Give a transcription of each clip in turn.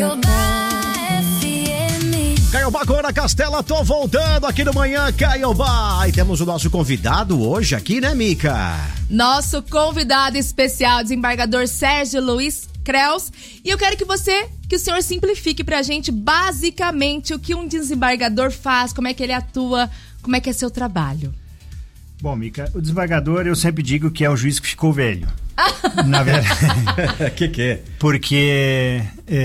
Caiobá, Cora Castela, tô voltando aqui no Manhã Caiobá. E temos o nosso convidado hoje aqui, né, Mica? Nosso convidado especial, desembargador Sérgio Luiz Creus. E eu quero que o senhor simplifique pra gente basicamente o que um desembargador faz, como é que ele atua, como é que é seu trabalho. Bom, Mica, o desembargador eu sempre digo que é o juiz que ficou velho. Na verdade. Que é? Porque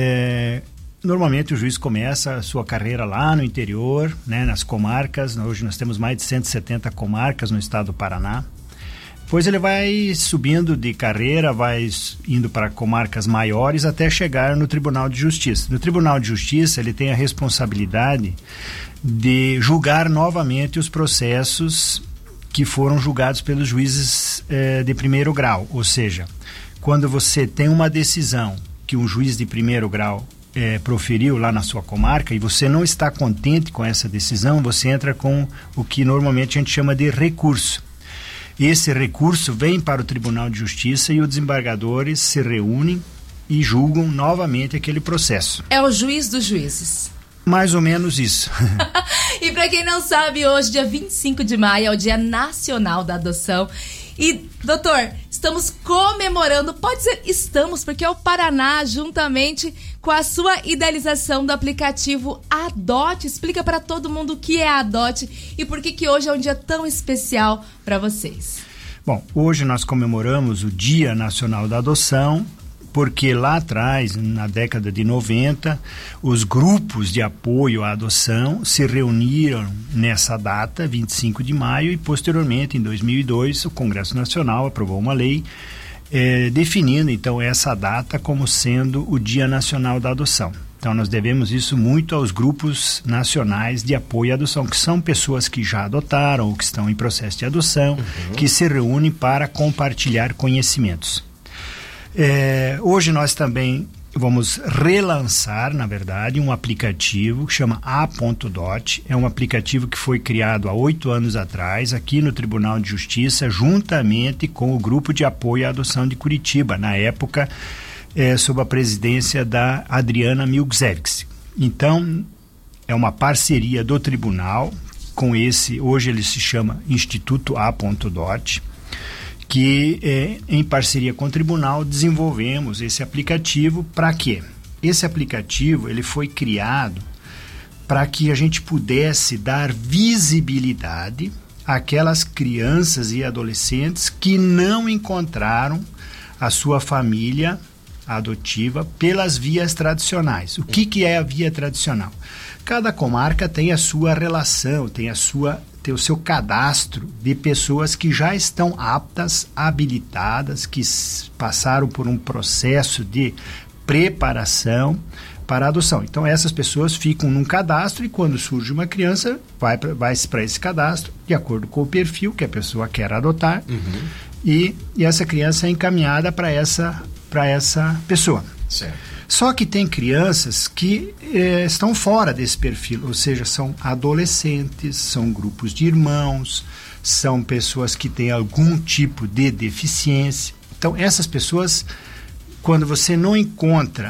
normalmente o juiz começa a sua carreira lá no interior, né, nas comarcas. Hoje nós temos mais de 170 comarcas no estado do Paraná. Depois ele vai subindo de carreira, vai indo para comarcas maiores até chegar no Tribunal de Justiça. No Tribunal de Justiça ele tem a responsabilidade de julgar novamente os processos que foram julgados pelos juízes de primeiro grau. Ou seja, quando você tem uma decisão que um juiz de primeiro grau proferiu lá na sua comarca e você não está contente com essa decisão, você entra com o que normalmente a gente chama de recurso. Esse recurso vem para o Tribunal de Justiça e os desembargadores se reúnem e julgam novamente aquele processo. É o juiz dos juízes. Mais ou menos isso. E para quem não sabe, hoje, dia 25 de maio, é o Dia Nacional da Adoção. E, doutor, estamos comemorando, pode dizer estamos, porque é o Paraná, juntamente com a sua idealização do aplicativo Adote. Explica para todo mundo o que é Adote e por que hoje é um dia tão especial para vocês. Bom, hoje nós comemoramos o Dia Nacional da Adoção, porque lá atrás, na década de 90, os grupos de apoio à adoção se reuniram nessa data, 25 de maio, e posteriormente, em 2002, o Congresso Nacional aprovou uma lei definindo, então, essa data como sendo o Dia Nacional da Adoção. Então, nós devemos isso muito aos grupos nacionais de apoio à adoção, que são pessoas que já adotaram ou que estão em processo de adoção, que se reúnem para compartilhar conhecimentos. Hoje nós também vamos relançar, na verdade, um aplicativo que chama A.Dot. É um aplicativo que foi criado há 8 anos atrás, aqui no Tribunal de Justiça, juntamente com o Grupo de Apoio à Adoção de Curitiba, na época, sob a presidência da Adriana Milczewski. Então, é uma parceria do tribunal com esse, hoje ele se chama Instituto A.Dot, que em parceria com o tribunal desenvolvemos esse aplicativo. Para quê? Esse aplicativo ele foi criado para que a gente pudesse dar visibilidade àquelas crianças e adolescentes que não encontraram a sua família adotiva pelas vias tradicionais. O que é a via tradicional? Cada comarca tem a sua relação, tem o seu cadastro de pessoas que já estão aptas, habilitadas, que passaram por um processo de preparação para a adoção. Então essas pessoas ficam num cadastro e quando surge uma criança, vai para esse cadastro, de acordo com o perfil que a pessoa quer adotar, e essa criança é encaminhada para essa pessoa. Certo. Só que tem crianças que estão fora desse perfil, ou seja, são adolescentes, são grupos de irmãos, são pessoas que têm algum tipo de deficiência. Então, essas pessoas, quando você não encontra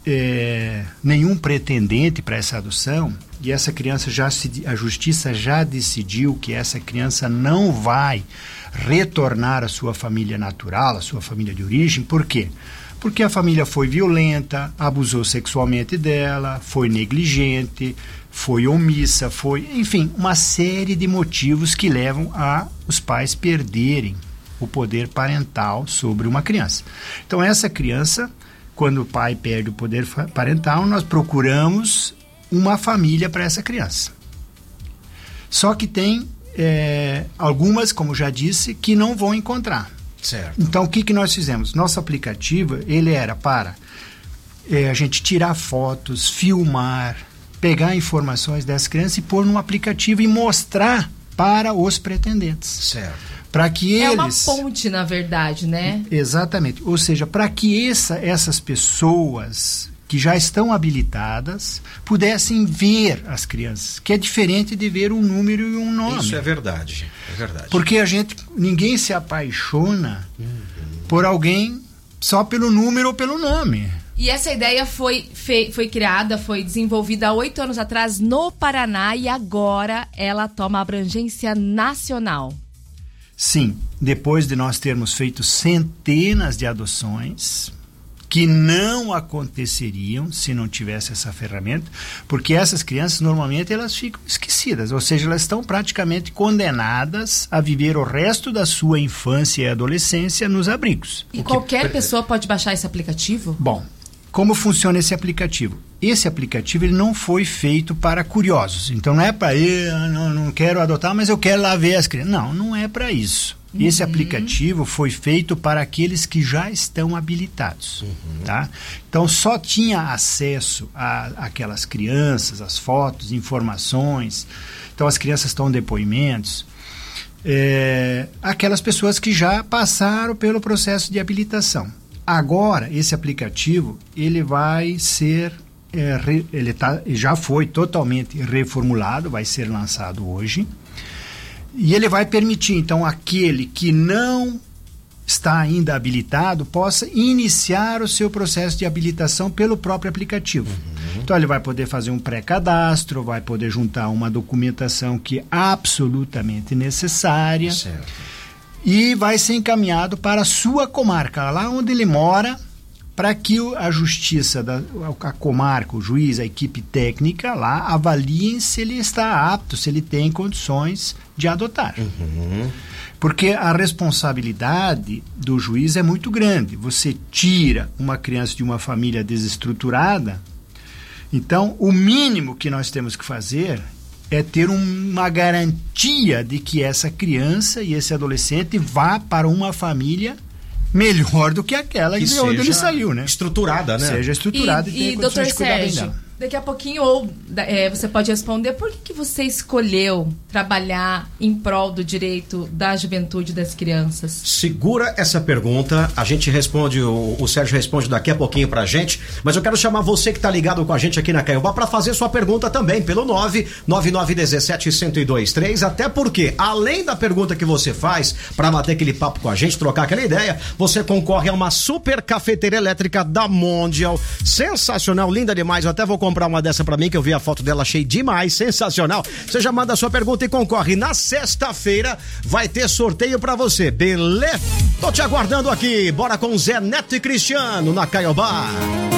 nenhum pretendente para essa adoção, e essa criança a justiça já decidiu que essa criança não vai retornar à sua família natural, à sua família de origem, por quê? Porque a família foi violenta, abusou sexualmente dela, foi negligente, foi omissa, enfim, uma série de motivos que levam a os pais perderem o poder parental sobre uma criança. Então essa criança, quando o pai perde o poder parental, nós procuramos uma família para essa criança. Só que tem algumas, como já disse, que não vão encontrar. Certo. Então, o que nós fizemos? Nosso aplicativo, ele era para a gente tirar fotos, filmar, pegar informações dessas crianças e pôr num aplicativo e mostrar para os pretendentes. Certo. Para que eles... É uma ponte, na verdade, né? Exatamente. Ou seja, para que essas pessoas que já estão habilitadas pudessem ver as crianças, que é diferente de ver um número e um nome. Isso é verdade, Porque ninguém se apaixona por alguém só pelo número ou pelo nome. E essa ideia foi criada, foi desenvolvida há 8 anos atrás no Paraná e agora ela toma abrangência nacional. Sim, depois de nós termos feito centenas de adoções que não aconteceriam se não tivesse essa ferramenta, porque essas crianças normalmente elas ficam esquecidas, ou seja, elas estão praticamente condenadas a viver o resto da sua infância e adolescência nos abrigos. E qualquer pessoa pode baixar esse aplicativo? Bom, como funciona esse aplicativo? Esse aplicativo ele não foi feito para curiosos, então não é para eu não quero adotar, mas eu quero lá ver as crianças. Não é para isso. Esse aplicativo foi feito para aqueles que já estão habilitados, tá? Então só tinha acesso àquelas crianças, as fotos, informações. Então as crianças estão depoimentos. Aquelas pessoas que já passaram pelo processo de habilitação. Agora esse aplicativo ele vai ser já foi totalmente reformulado, vai ser lançado hoje. E ele vai permitir, então, aquele que não está ainda habilitado possa iniciar o seu processo de habilitação pelo próprio aplicativo. Então, ele vai poder fazer um pré-cadastro, vai poder juntar uma documentação que é absolutamente necessária. Certo. E vai ser encaminhado para a sua comarca, lá onde ele mora, para que a justiça, a comarca, o juiz, a equipe técnica lá avaliem se ele está apto, se ele tem condições de adotar. Porque a responsabilidade do juiz é muito grande. Você tira uma criança de uma família desestruturada, então o mínimo que nós temos que fazer é ter uma garantia de que essa criança e esse adolescente vá para uma família melhor do que aquela de onde ele saiu, né? Estruturada, né? Seja estruturada e tenha condições de cuidar bem dela. Daqui a pouquinho você pode responder por que você escolheu trabalhar em prol do direito da juventude das crianças? Segura essa pergunta, a gente responde, o Sérgio responde daqui a pouquinho pra gente, mas eu quero chamar você que tá ligado com a gente aqui na Caiobá para fazer sua pergunta também, pelo 99917-1023, até porque, além da pergunta que você faz, para bater aquele papo com a gente, trocar aquela ideia, você concorre a uma super cafeteira elétrica da Mondial, sensacional, linda demais, eu até vou comprar uma dessa pra mim, que eu vi a foto dela, achei demais, sensacional. Você já manda a sua pergunta e concorre. Na sexta-feira vai ter sorteio pra você, beleza? Tô te aguardando aqui, bora com Zé Neto e Cristiano na Caiobá.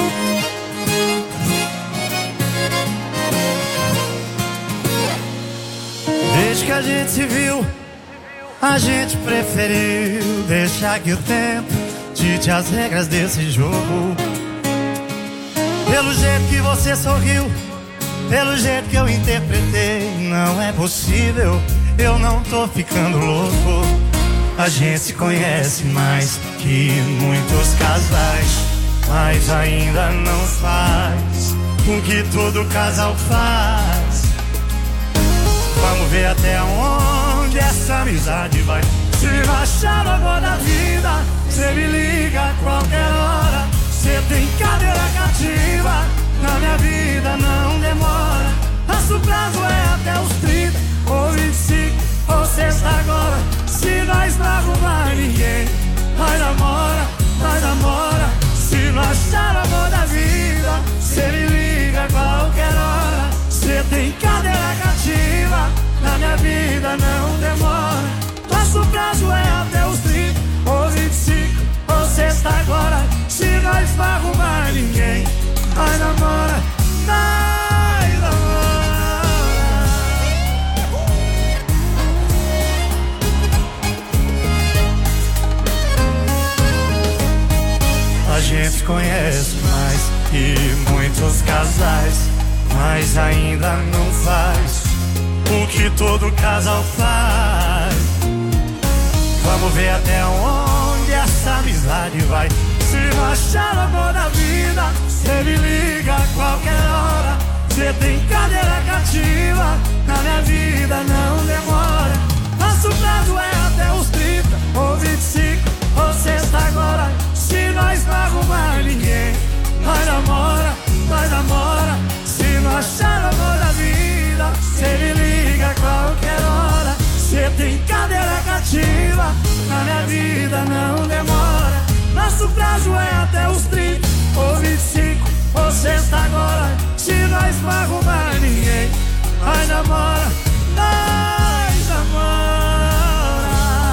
Desde que a gente se viu, a gente preferiu deixar que o tempo dite as regras desse jogo. Pelo jeito que você sorriu, pelo jeito que eu interpretei, não é possível, eu não tô ficando louco. A gente se conhece mais que muitos casais, mas ainda não faz o que todo casal faz. Vamos ver até onde essa amizade vai. Se não achar o amor da vida, cê me liga a qualquer hora. Cê tem cadeira cativa, na minha vida não demora. Nosso prazo é até os 30 ou 25 ou sexta agora. Se nós não arrumar ninguém, nós namora. Se não achar o amor da vida, cê me liga a qualquer hora. Cê tem cadeira cativa, na minha vida não demora. Nosso prazo é até os 30 ou 25 ou sexta agora. Se nós não arrumar ninguém, nós namora. A gente conhece mais que muitos casais, mas ainda não faz o que todo casal faz. Vamos ver até onde essa amizade vai. Se não achar o amor da vida, cê me liga a qualquer hora. Cê tem cadeira cativa, na minha vida não demora. Nosso prazo é até os 30 ou 25 ou sexta agora. Se nós não arrumar ninguém, nós namora. Se não achar o amor da vida, cê me liga a qualquer hora. Cê tem cadeira cativa, na minha vida não demora. Nosso prazo é até os 30 ou 25 agora, se nós não arrumar ninguém, nós namora, nós namora.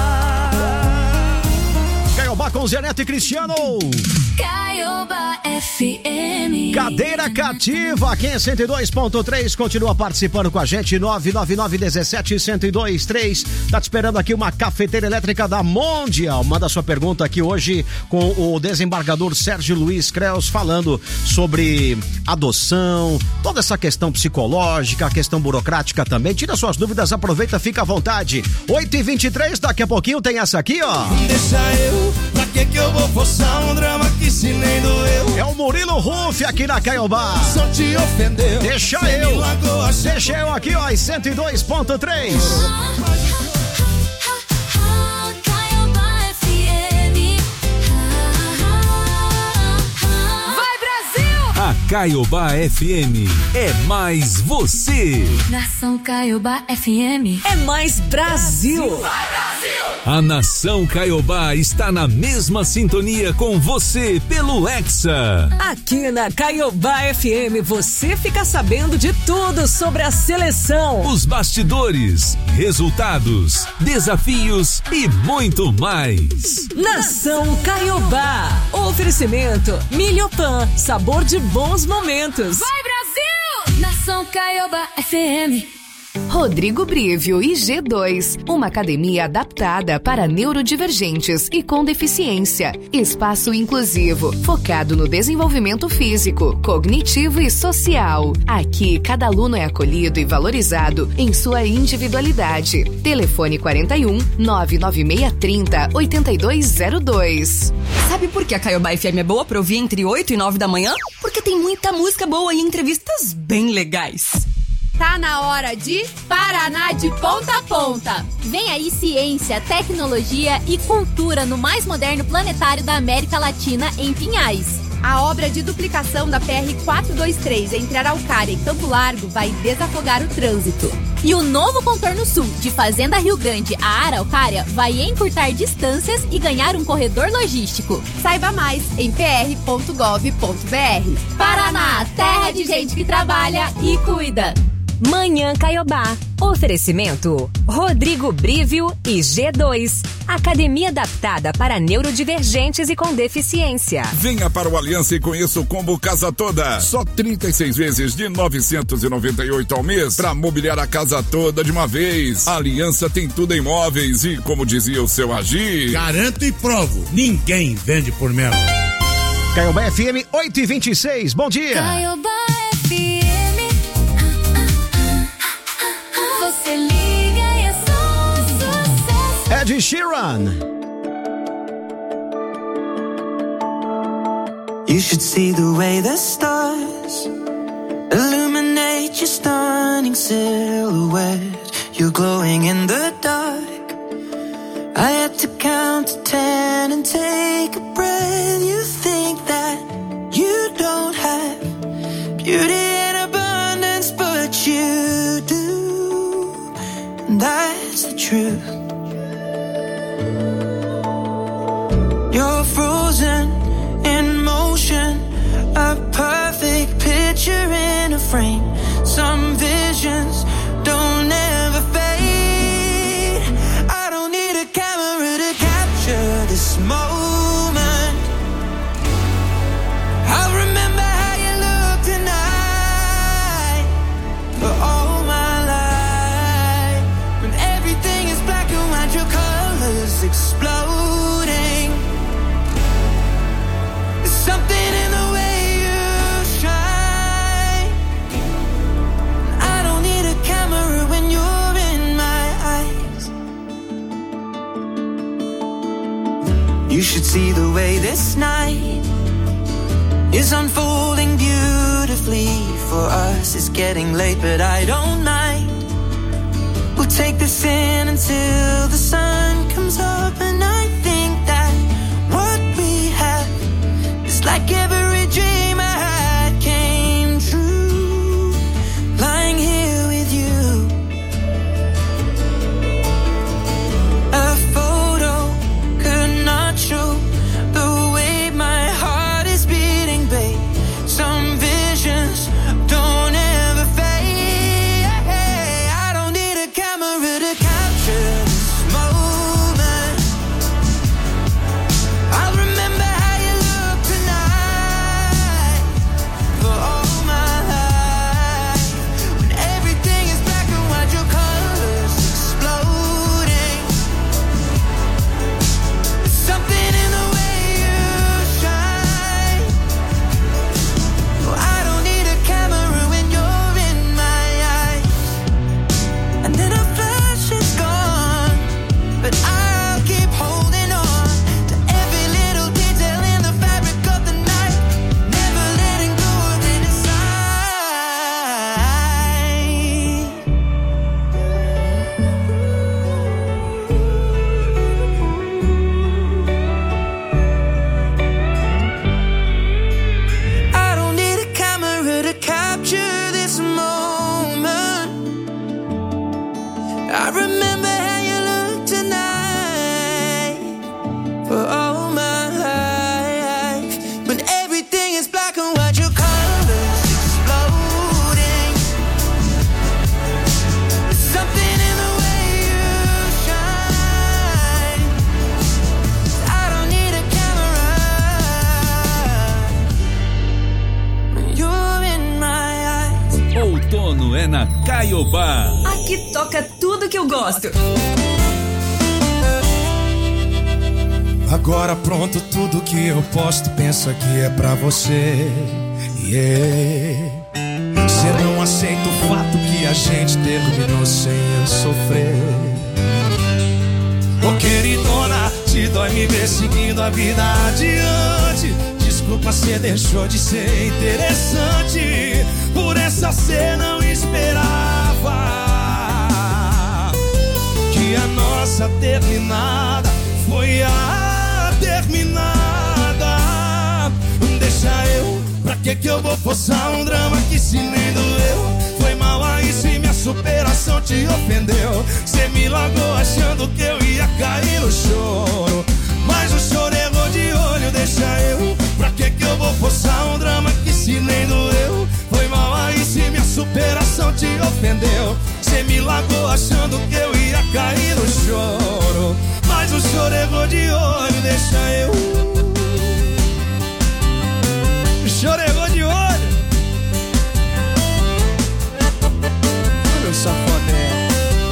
Caiobá com Zé Neto e Cristiano. Caiobá FM. Cadeira cativa, aqui em 102.3, continua participando com a gente, 999-17-1023. Tá te esperando aqui uma cafeteira elétrica da Mondial. Manda sua pergunta aqui hoje com o desembargador Sérgio Luiz Creus, falando sobre adoção, toda essa questão psicológica, a questão burocrática também. Tira suas dúvidas, aproveita, fica à vontade. 8h23, daqui a pouquinho tem essa aqui, ó. Deixa eu, pra que eu vou forçar um drama que se nem doeu? É o Murilo Ruff aqui na Caiobá. Só te ofendeu. Deixa eu aqui, ó, em 102.3. A Caiobá FM é mais você. Nação Caiobá FM é mais Brasil. Vai, Brasil! A Nação Caiobá está na mesma sintonia com você pelo Hexa. Aqui na Caiobá FM você fica sabendo de tudo sobre a seleção, os bastidores, resultados, desafios e muito mais. Nação Caiobá. Oferecimento Milhopan, sabor de bons momentos. Vai, Brasil! Nação Caiobá FM. Rodrigo Brivio e G2, uma academia adaptada para neurodivergentes e com deficiência. Espaço inclusivo, focado no desenvolvimento físico, cognitivo e social. Aqui, cada aluno é acolhido e valorizado em sua individualidade. Telefone 41 99630 8202. Sabe por que a Caiobá FM é boa pra ouvir entre 8 e 9 da manhã? Porque tem muita música boa e entrevistas bem legais. Tá na hora de Paraná de Ponta a Ponta. Vem aí ciência, tecnologia e cultura no mais moderno planetário da América Latina, em Pinhais. A obra de duplicação da PR-423 entre Araucária e Campo Largo vai desafogar o trânsito. E o novo contorno sul de Fazenda Rio Grande a Araucária vai encurtar distâncias e ganhar um corredor logístico. Saiba mais em pr.gov.br. Paraná, terra de gente que trabalha e cuida. Manhã Caiobá. Oferecimento Rodrigo Brivio e G2, academia adaptada para neurodivergentes e com deficiência. Venha para o Aliança e conheça o combo Casa Toda. Só 36 vezes de R$ 998 ao mês para mobiliar a casa toda de uma vez. A Aliança tem tudo em móveis e, como dizia o seu Agir, garanto e provo, ninguém vende por menos. Caiobá FM 8h26, bom dia. Caiobá FM. Você liga e é só sucesso. Ed Sheeran. You should see the way the stars illuminate your stunning silhouette. You're glowing in the dark. I had to count to 10 and take a breath. You think that you don't have beauty in abundance, but you do. That's the truth. You're frozen in motion, a perfect picture in a frame. Some visions don't ever fade. I don't need a camera to capture this moment. I'll remember how you look tonight for all my life. When everything is black and white, your colors exploding. There's something in the way you shine. I don't need a camera when you're in my eyes. You should see the way this night is unfolding beautifully for us. It's getting late, but I don't mind. We'll take this in until the sun comes up, and I think that what we have is like every dream I had came true. Lying here with you, a photo could not show the way my heart is beating, babe. Some visions ano é na Caiobá. Aqui toca tudo que eu gosto. Agora pronto, tudo que eu posto, penso que é pra você. Você não aceita o fato que a gente terminou sem eu sofrer. Ô queridona, te dói me ver seguindo a vida adiante. Desculpa, cê deixou de ser interessante. Por essa cê não esperava que a nossa terminada foi a terminada. Deixa eu, pra que eu vou forçar um drama que se nem doeu? Foi mal aí se minha superação te ofendeu. Cê me largou achando que eu ia cair no choro, mas o choro errou de olho. Deixa eu, pra que eu vou forçar um drama que se nem doeu? Foi mal aí se minha superação te ofendeu. Cê me largou achando que eu ia cair no choro, mas o choro errou de olho. Deixa eu, o choro errou de olho. Olha o safadão.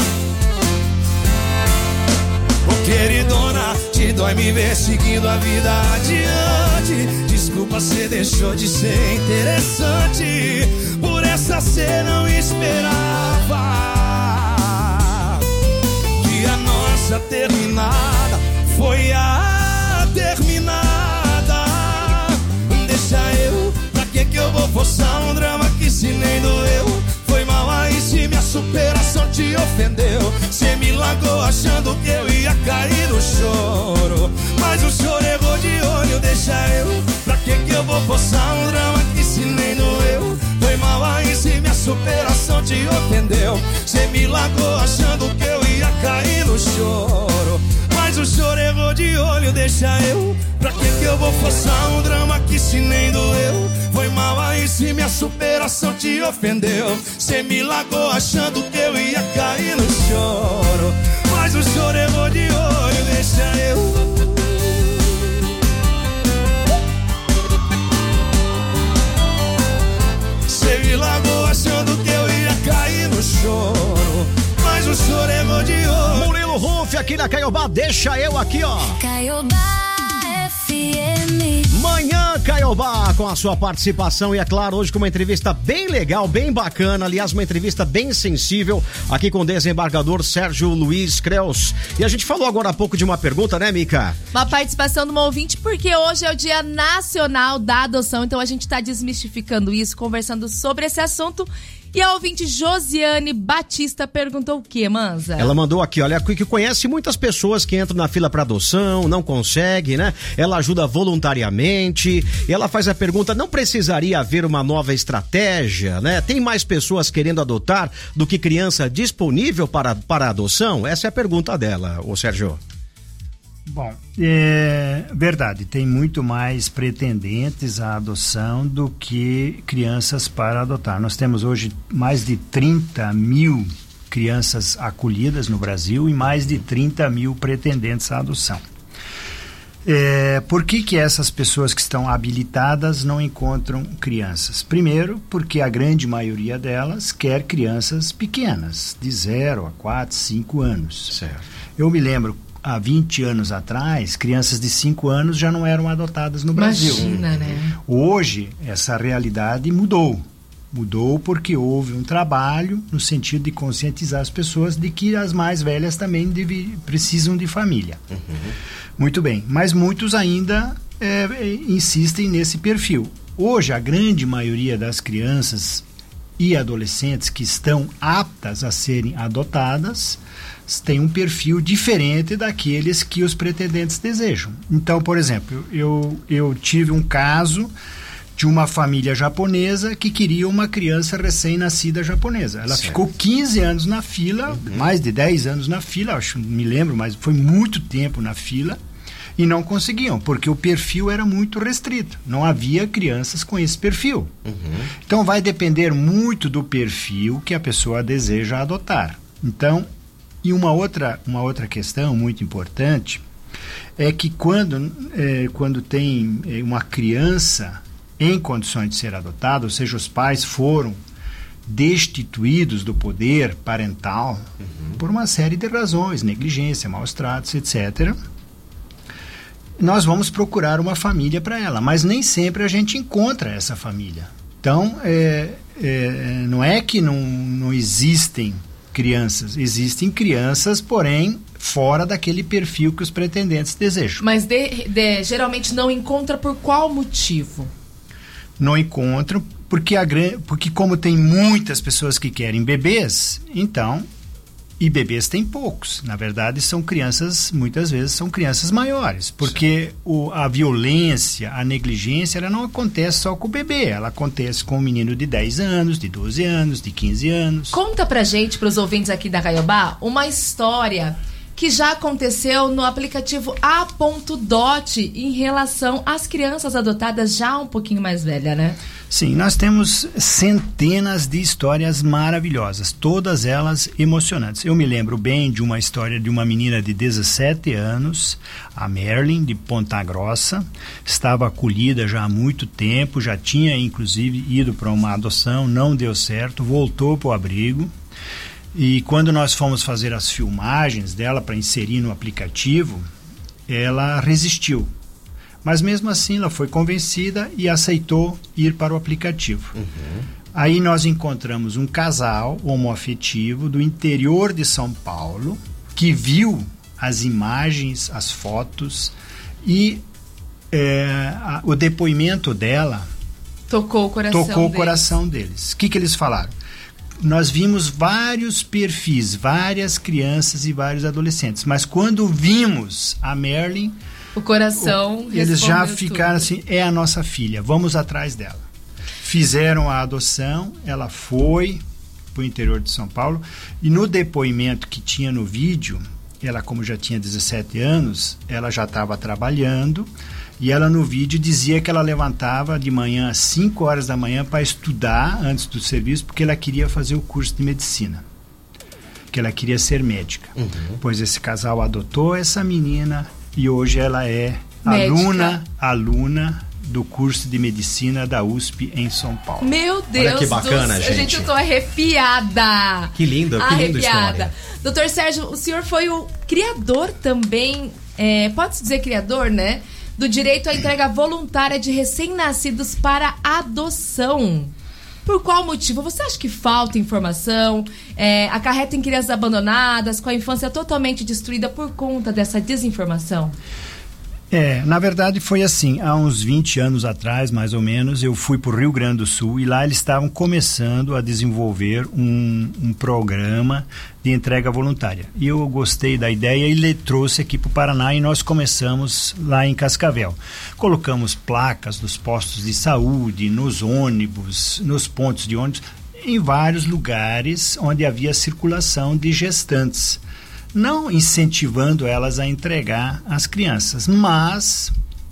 Ô queridona, te dói me ver seguindo a vida adiante. Desculpa, cê deixou de ser interessante. Por essa cê não esperava que a nossa terminada foi a terminada. Deixa eu, pra que eu vou forçar um drama que se nem doeu? Foi mal aí se minha superação te ofendeu. Cê me largou achando que eu ia cair no choro, mas o choro errou de olho. Deixa eu, pra que eu vou forçar um drama que se nem doeu? Foi mal aí se minha superação te ofendeu. Cê me largou achando que eu ia cair no choro, mas o choro errou de olho. Deixa eu, pra que eu vou forçar um drama que se nem doeu? Foi mal aí se minha superação te ofendeu. Cê me largou achando que eu ia cair no choro, mas o choro errou de olho. Deixa eu, cê me largou achando que eu ia cair no choro, mas o choro errou de olho. Murilo Ruff aqui na Caiobá, deixa eu aqui, ó. Caiobá FM. Manhã Caiobá com a sua participação e é claro, hoje com uma entrevista bem legal, bem bacana, aliás uma entrevista bem sensível aqui com o desembargador Sérgio Luiz Creus. E a gente falou agora há pouco de uma pergunta, né, Mica? Uma participação de uma ouvinte, porque hoje é o Dia Nacional da Adoção, então a gente tá desmistificando isso, conversando sobre esse assunto. E a ouvinte Josiane Batista perguntou o quê, Manza? Ela mandou aqui, olha, que conhece muitas pessoas que entram na fila para adoção, não consegue, né? Ela ajuda voluntariamente. E ela faz a pergunta, não precisaria haver uma nova estratégia, né? Tem mais pessoas querendo adotar do que criança disponível para adoção? Essa é a pergunta dela, ô Sérgio. Bom, é verdade, tem muito mais pretendentes à adoção do que crianças para adotar. Nós temos hoje mais de 30 mil crianças acolhidas no Brasil e mais de 30 mil pretendentes à adoção. Por que essas pessoas que estão habilitadas não encontram crianças? Primeiro, porque a grande maioria delas quer crianças pequenas, de 0 a 4, 5 anos. Certo. Eu me lembro, há 20 anos atrás, crianças de 5 anos já não eram adotadas no Brasil. Imagina, né? Hoje, essa realidade mudou. Mudou porque houve um trabalho no sentido de conscientizar as pessoas de que as mais velhas também precisam de família. Uhum. Muito bem, mas muitos ainda insistem nesse perfil. Hoje, a grande maioria das crianças e adolescentes que estão aptas a serem adotadas tem um perfil diferente daqueles que os pretendentes desejam. Então, por exemplo, eu tive um caso de uma família japonesa que queria uma criança recém-nascida japonesa. Ela ficou 15 anos na fila, mais de 10 anos na fila, acho, não me lembro, mas foi muito tempo na fila, e não conseguiam, porque o perfil era muito restrito. Não havia crianças com esse perfil. Então, vai depender muito do perfil que a pessoa deseja adotar. Então, e uma outra questão muito importante é que quando tem uma criança em condições de ser adotada, ou seja, os pais foram destituídos do poder parental por uma série de razões, negligência, maus tratos, etc., nós vamos procurar uma família para ela, mas nem sempre a gente encontra essa família. Então, não é que não existem crianças, existem crianças, porém, fora daquele perfil que os pretendentes desejam. Mas geralmente não encontra por qual motivo? Não encontram porque como tem muitas pessoas que querem bebês, então, e bebês tem poucos. Na verdade, são crianças, muitas vezes são crianças maiores, porque a violência, a negligência, ela não acontece só com o bebê, ela acontece com um menino de 10 anos, de 12 anos, de 15 anos. Conta pra gente, pros ouvintes aqui da Caiobá, uma história que já aconteceu no aplicativo A.Dot em relação às crianças adotadas já um pouquinho mais velhas, né? Sim, nós temos centenas de histórias maravilhosas, todas elas emocionantes. Eu me lembro bem de uma história de uma menina de 17 anos, a Merlin, de Ponta Grossa, estava acolhida já há muito tempo, já tinha inclusive ido para uma adoção, não deu certo, voltou para o abrigo. E quando nós fomos fazer as filmagens dela para inserir no aplicativo, ela resistiu. Mas mesmo assim ela foi convencida e aceitou ir para o aplicativo. Aí nós encontramos um casal homoafetivo do interior de São Paulo que viu as imagens, as fotos e o depoimento dela tocou o coração deles. O que eles falaram? Nós vimos vários perfis, várias crianças e vários adolescentes, mas quando vimos a Merlin, o coração eles já ficaram assim, é a nossa filha, vamos atrás dela. Fizeram a adoção, ela foi para o interior de São Paulo e no depoimento que tinha no vídeo, ela como já tinha 17 anos, ela já estava trabalhando e ela no vídeo dizia que ela levantava de manhã às 5 horas da manhã para estudar antes do serviço porque ela queria fazer o curso de medicina, que ela queria ser médica. Pois esse casal adotou essa menina e hoje ela é aluna do curso de medicina da USP em São Paulo. Meu Deus, olha que bacana, gente. Eu tô arrepiada. Que linda história. Doutor Sérgio, o senhor foi o criador também, pode-se dizer criador, né? Do direito à entrega voluntária de recém-nascidos para adoção. Por qual motivo? Você acha que falta informação? Acarreta em crianças abandonadas, com a infância totalmente destruída por conta dessa desinformação? Na verdade foi assim, há uns 20 anos atrás, mais ou menos, eu fui para o Rio Grande do Sul e lá eles estavam começando a desenvolver um programa de entrega voluntária. E eu gostei da ideia e ele trouxe aqui para o Paraná e nós começamos lá em Cascavel. Colocamos placas nos postos de saúde, nos ônibus, nos pontos de ônibus, em vários lugares onde havia circulação de gestantes. Não incentivando elas a entregar as crianças, mas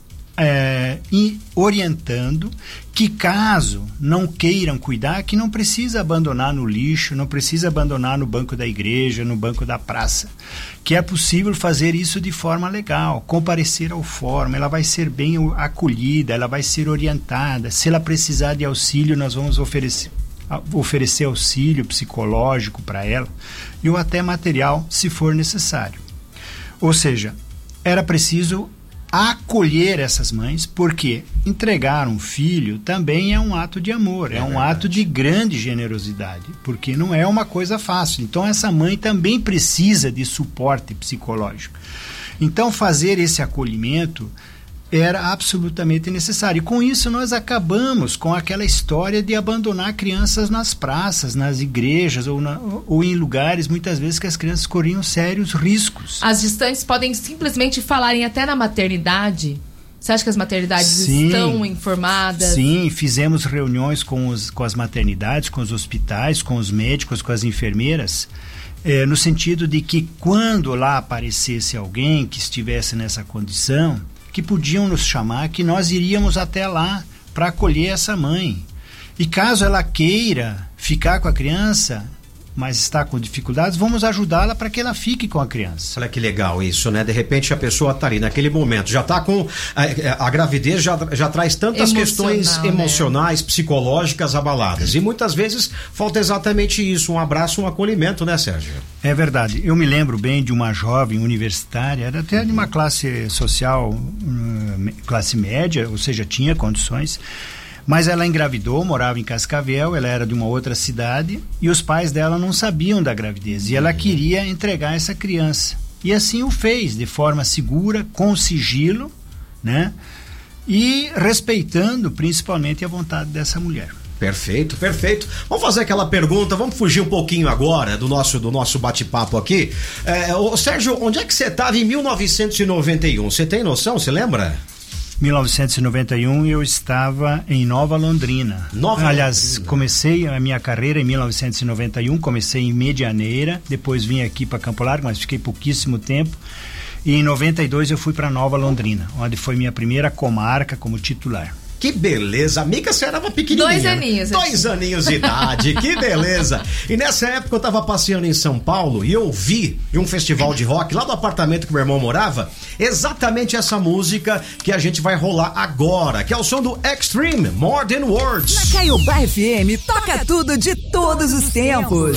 orientando que caso não queiram cuidar, que não precisa abandonar no lixo, não precisa abandonar no banco da igreja, no banco da praça, que é possível fazer isso de forma legal, comparecer ao fórum, ela vai ser bem acolhida, ela vai ser orientada, se ela precisar de auxílio nós vamos oferecer auxílio psicológico para ela e até material se for necessário. Ou seja, era preciso acolher essas mães, porque entregar um filho também é um ato de amor, é um ato de grande generosidade, porque não é uma coisa fácil. Então essa mãe também precisa de suporte psicológico. Então fazer esse acolhimento era absolutamente necessário. E com isso nós acabamos com aquela história de abandonar crianças nas praças, nas igrejas ou em lugares, muitas vezes, que as crianças corriam sérios riscos. As gestantes podem simplesmente falarem até na maternidade? Você acha que as maternidades estão informadas? Sim, fizemos reuniões com as maternidades, com os hospitais, com os médicos, com as enfermeiras, no sentido de que quando lá aparecesse alguém que estivesse nessa condição, que podiam nos chamar, que nós iríamos até lá para acolher essa mãe. E caso ela queira ficar com a criança, mas está com dificuldades, vamos ajudá-la para que ela fique com a criança. Olha que legal isso, né? De repente a pessoa tá ali naquele momento, já tá com a gravidez já traz tantas questões emocionais, psicológicas abaladas, e muitas vezes falta exatamente isso, um abraço, um acolhimento, né, Sérgio? É verdade. Eu me lembro bem de uma jovem universitária, era até de uma classe social, classe média, ou seja, tinha condições, mas ela engravidou, morava em Cascavel, ela era de uma outra cidade e os pais dela não sabiam da gravidez e ela queria entregar essa criança. E assim o fez, de forma segura, com sigilo, né? E respeitando principalmente a vontade dessa mulher. Perfeito, perfeito. Vamos fazer aquela pergunta, vamos fugir um pouquinho agora do nosso bate-papo aqui. Ô Sérgio, onde é que você estava em 1991? Você tem noção, você lembra? 1991 eu estava em Nova Londrina. Aliás, comecei a minha carreira em 1991, comecei em Medianeira, depois vim aqui para Campo Largo, mas fiquei pouquíssimo tempo. E em 92 eu fui para Nova Londrina, onde foi minha primeira comarca como titular. Que beleza, amiga, você era uma pequenininha. 2 aninhos de idade, que beleza. E nessa época eu tava passeando em São Paulo e eu vi em um festival de rock, lá do apartamento que meu irmão morava, exatamente essa música que a gente vai rolar agora, que é o som do Extreme, More Than Words. Na Caiobá FM, toca tudo de todos os tempos.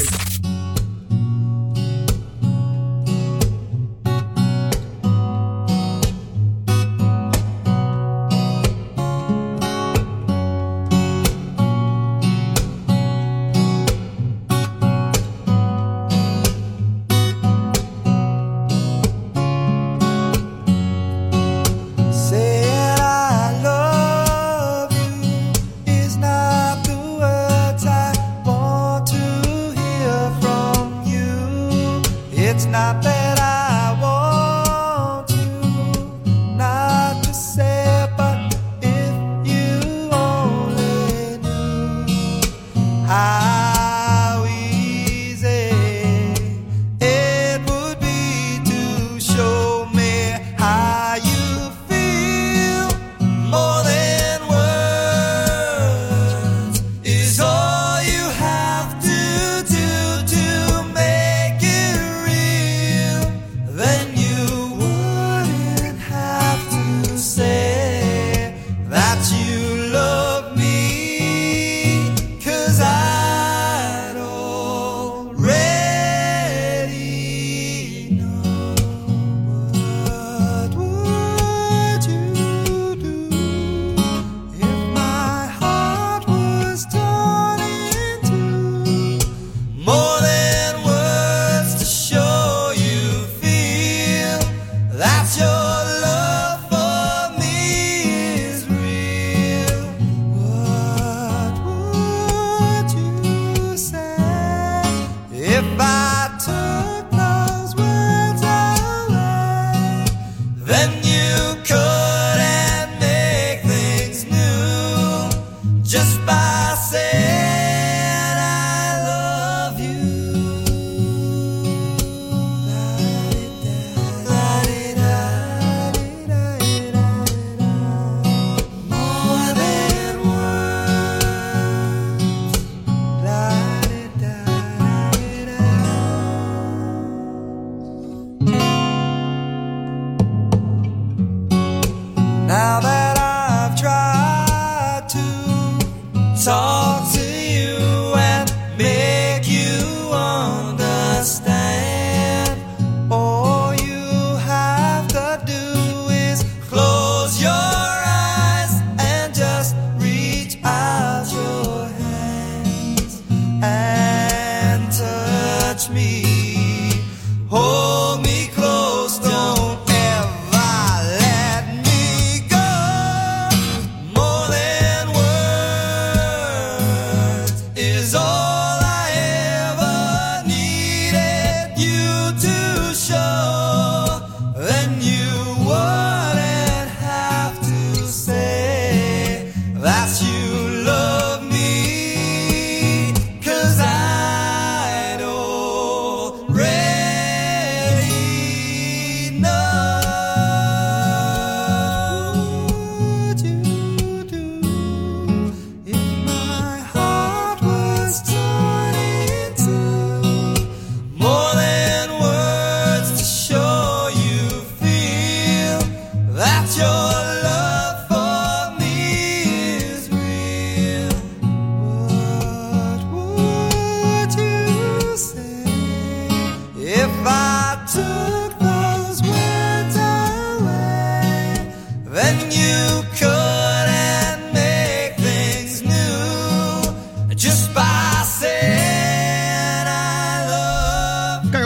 That's you love me, 'cause I